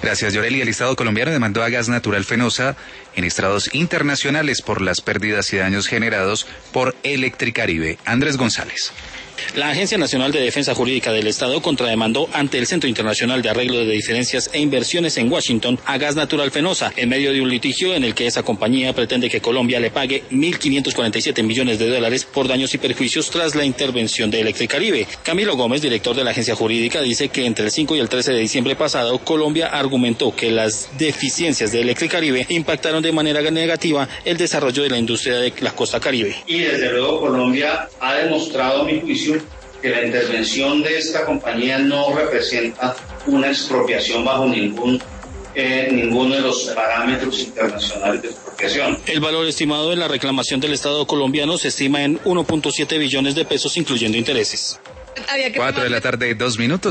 Gracias, Yoreli. El Estado colombiano demandó a Gas Natural Fenosa en estrados internacionales por las pérdidas y daños generados por Electricaribe. Andrés González. La Agencia Nacional de Defensa Jurídica del Estado contrademandó ante el Centro Internacional de Arreglo de Diferencias e Inversiones en Washington a Gas Natural Fenosa en medio de un litigio en el que esa compañía pretende que Colombia le pague $1.547 millones por daños y perjuicios tras la intervención de Electricaribe. Camilo Gómez, director de la agencia jurídica, dice que entre el 5 y el 13 de diciembre pasado, Colombia argumentó que las deficiencias de Electricaribe impactaron de manera negativa el desarrollo de la industria de la costa caribe. Y desde luego Colombia ha demostrado, a mi juicio, que la intervención de esta compañía no representa una expropiación bajo ninguno de los parámetros internacionales de expropiación. El valor estimado de la reclamación del Estado colombiano se estima en 1.7 billones de pesos, incluyendo intereses. 4 de la tarde, 2 minutos.